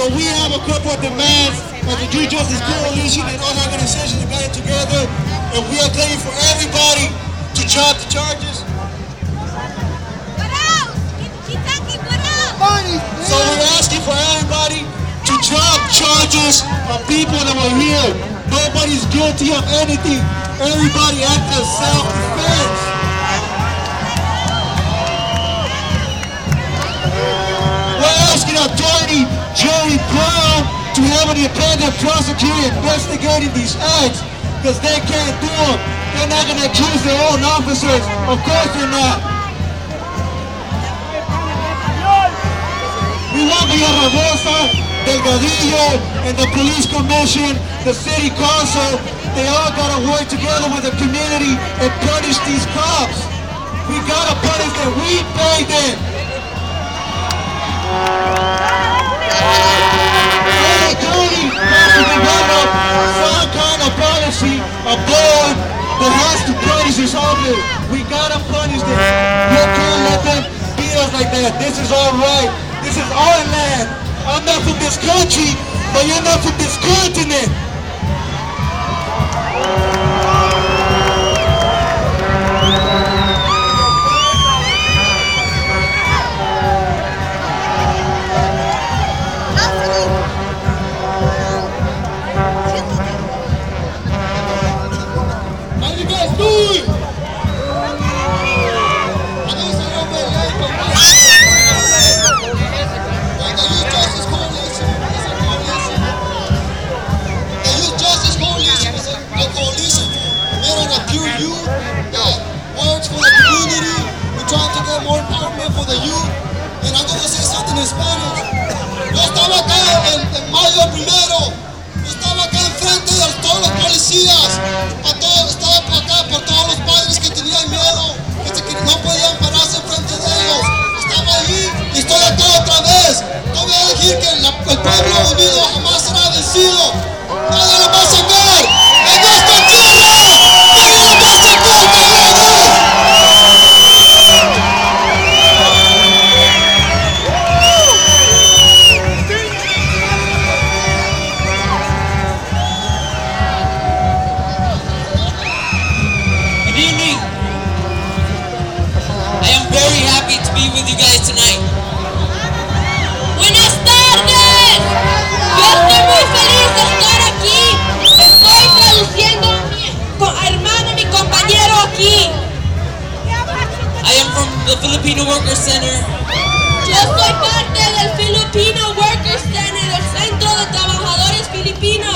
So we have a couple of demands as the Youth Justice Coalition and other organizations that got it together, and we are calling for everybody to drop the charges. So we're asking for everybody to drop charges on people that were here. Nobody's guilty of anything. Everybody acted in self-defense. We're asking Attorney Jerry Brown to have an independent prosecutor investigating these acts, because they can't do them. They're not going to accuse their own officers. Of course they're not. We want Villaraigosa, Delgadillo, and the police commission, the city council, they all gotta work together with the community and punish these cops. We gotta punish them. We pay them. Any county has to develop some kind of policy, a board that has to punish this officer. We gotta punish them. We can't let them beat us like that. This is all right. This is our land. I'm not from this country, but you're not from this continent. How you guys doing? For the youth, and I'm gonna say something in Spanish. Yo estaba acá en mayo primero, yo estaba acá enfrente de todos los policías, estaba acá por todos los padres que tenían miedo, que no podían pararse enfrente de ellos. Estaba ahí y estoy acá otra vez. No voy a decir que el pueblo unido jamás será vencido. Nadie lo va a sacar. ¡En esta tierra! ¡Nadie lo va a sacar, cabrones! With you guys tonight. Buenas tardes. Yo estoy muy feliz de estar aquí. Estoy traduciendo a mi hermano, mi compañero aquí. I am from the Filipino Workers Center. Yo soy parte del Filipino Workers Center, el Centro de Trabajadores Filipinos.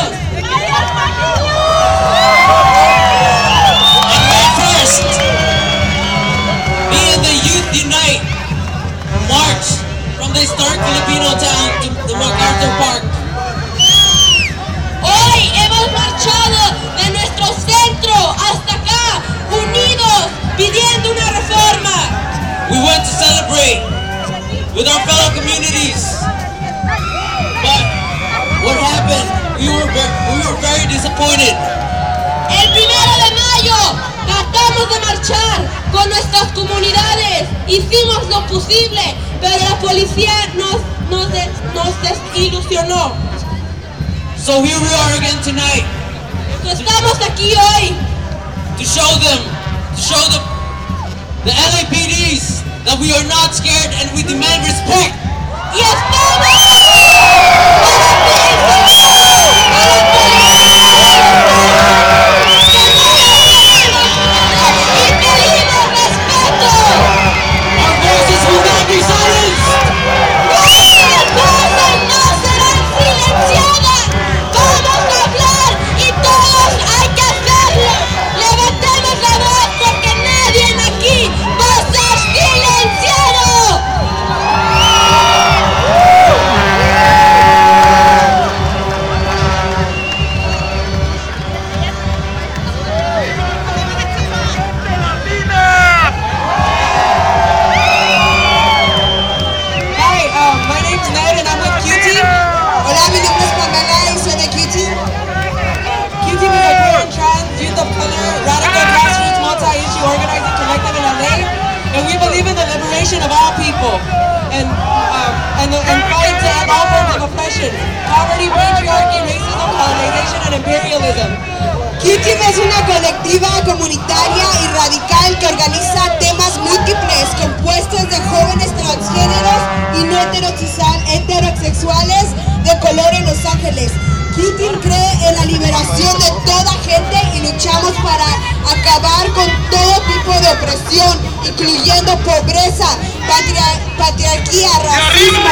And May 1st, me and the youth unite. March from the historic Filipino town to the MacArthur Park. Hoy hemos marchado de nuestro centro hasta acá, unidos, pidiendo una reforma. We went to celebrate with our fellow communities, but what happened? We were very disappointed. El 1 de mayo tratamos de marchar con nuestras comunidades, hicimos lo posible, pero la policía nos desilusionó. So here we are again tonight. Estamos aquí hoy to show the LAPDs that we are not scared and we demand respect. Y estamos our voices will not be silenced. Nuestras voces no serán silenciadas. Vamos a hablar y todos hay que hacerlo. Levantemos la voz porque nadie aquí va a ser silenciado. Of all people and fight to end all forms of oppression. KITIM es una colectiva comunitaria y radical que organiza temas múltiples compuestos de jóvenes transgéneros y no heterosexuales de color en Los Ángeles. KITIM cree en la liberación de toda gente y luchamos para acabar con todo tipo de opresión, incluyendo pobreza, patriarquía, racismo,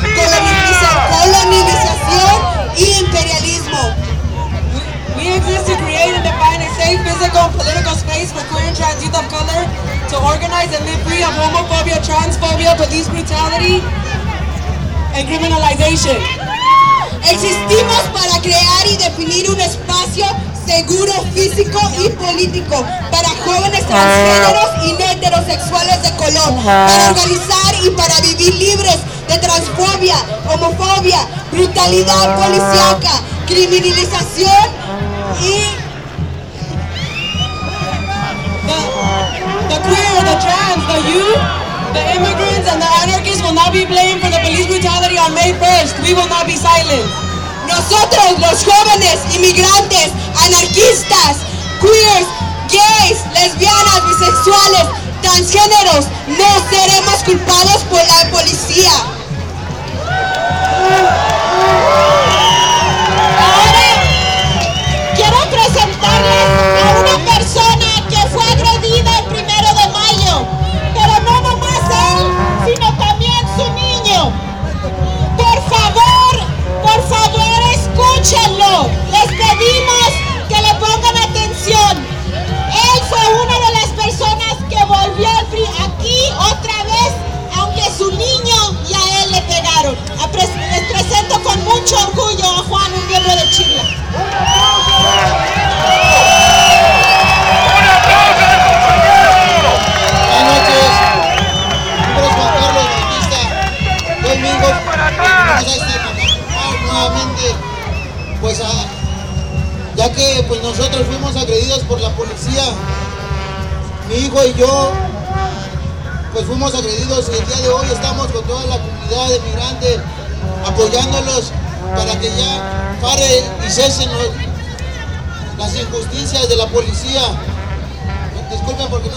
colonización y imperialismo. We exist to create and define a safe physical and political space for queer and trans youth of color to organize and live free of homophobia, transphobia, police brutality, and criminalization. Existimos para crear y definir un espacio seguro físico y político para jóvenes transgéneros y no heterosexuales de color, para organizar y para vivir libres de transfobia, homofobia, brutalidad policíaca, criminalización y the queer, the trans, the youth, the immigrants, and the anarchists will not be blamed for the police brutality on May 1st. We will not be silent. Nosotros, los jóvenes, inmigrantes, anarquistas, queers, gays, lesbianas, bisexuales, transgéneros, no seremos culpados por la policía. Ahora quiero presentarles a una persona que fue agredida el 1 de mayo, pero no nomás él, sino también su niño. Por favor, escúchenlo. Les pedimos que le pongan atención. Él fue una de las personas que volvió aquí otra vez, aunque su niño y a él le pegaron. Les presento con mucho orgullo a Juan, un miembro de Chile. Buenas noches, nombre es Juan Carlos Bautista. Domingo vamos a estar nuevamente, pues ya que pues nosotros fuimos agredidos por la policía, mi hijo y yo pues fuimos agredidos y el día de hoy estamos con toda la comunidad de migrantes apoyándolos para que ya pare y cesen las injusticias de la policía. Disculpen porque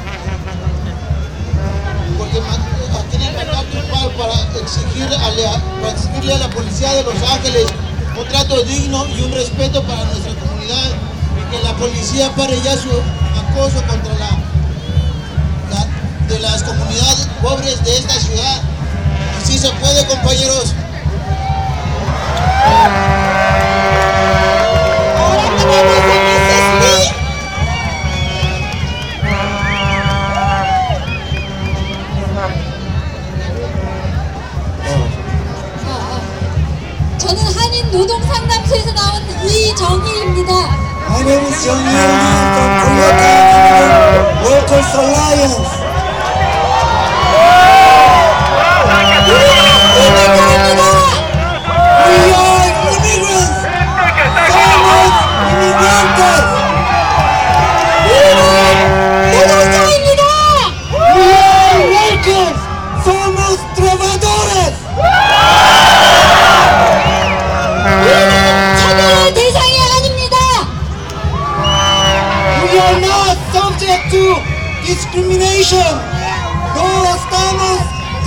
tienen mandato igual para exigirle a la policía de Los Ángeles un trato digno y un respeto para nuestra comunidad y que la policía pare ya su acoso contra de las comunidades pobres de esta ciudad. Y sí se puede, compañeros. Ahora tenemos a Mrs. Lee. 저는 한인 노동상담소에서 나온 이정희입니다. My name is Jong Lee from Koreatown Workers Alliance. We are immigrants. Somos inmigrantes. 노동자입니다. We are workers. Somos trabajadores. 우리는 차별의 대상이 아닙니다. We are not subject to discrimination. No estamos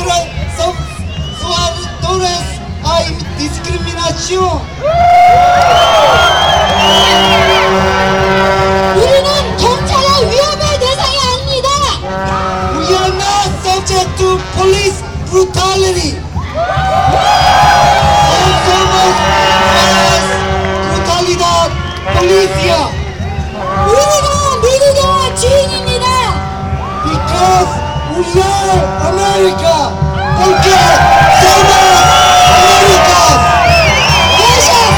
sujetos a discriminación. 우리는 경찰의 위협의 대상이 아닙니다. We are not subject to police brutality. No somos brutalidad policía. 우리가 미국의 주인입니다. Because we are America. Porque somos Américas. Gracias.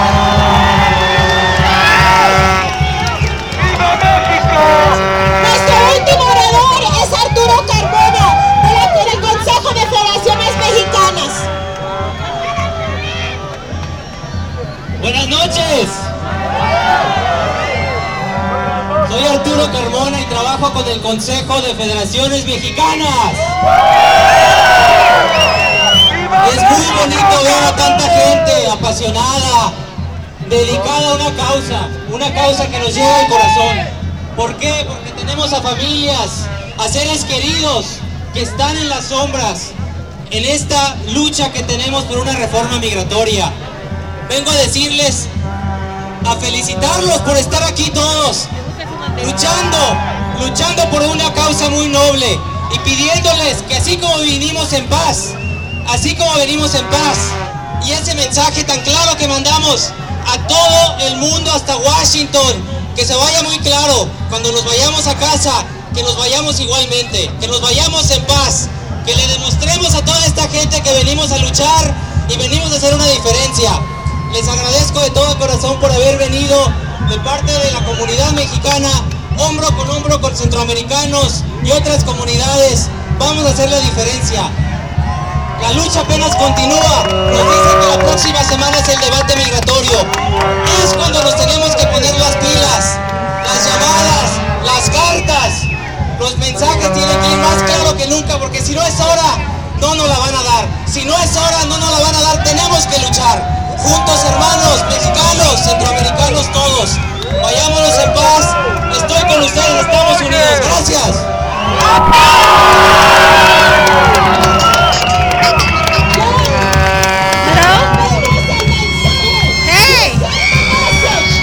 Nuestro último orador es Arturo Carmona, del Consejo de Federaciones Mexicanas. Buenas noches. Soy Arturo Carmona y trabajo con el Consejo de Federaciones Mexicanas. Es muy bonito ver a tanta gente apasionada dedicada a una causa que nos llega al corazón. ¿Por qué? Porque tenemos a familias, a seres queridos que están en las sombras en esta lucha que tenemos por una reforma migratoria. Vengo a decirles, a felicitarlos por estar aquí todos, luchando por una causa muy noble y pidiéndoles que así como venimos en paz, y ese mensaje tan claro que mandamos a todo el mundo hasta Washington, que se vaya muy claro, cuando nos vayamos a casa, que nos vayamos igualmente, que nos vayamos en paz, que le demostremos a toda esta gente que venimos a luchar y venimos a hacer una diferencia. Les agradezco de todo corazón por haber venido de parte de la comunidad mexicana, hombro con centroamericanos y otras comunidades. Vamos a hacer la diferencia. La lucha apenas continúa. Nos dicen que la próxima semana es el debate migratorio. Es cuando nos tenemos que poner las pilas, las llamadas, las cartas. Los mensajes tienen que ir más claro que nunca, porque si no es hora, no nos la van a dar. Si no es hora, no nos la van a dar. Tenemos que luchar. Juntos, hermanos, mexicanos, centroamericanos, todos. Vayámonos en paz. Estoy con ustedes, estamos unidos. Gracias.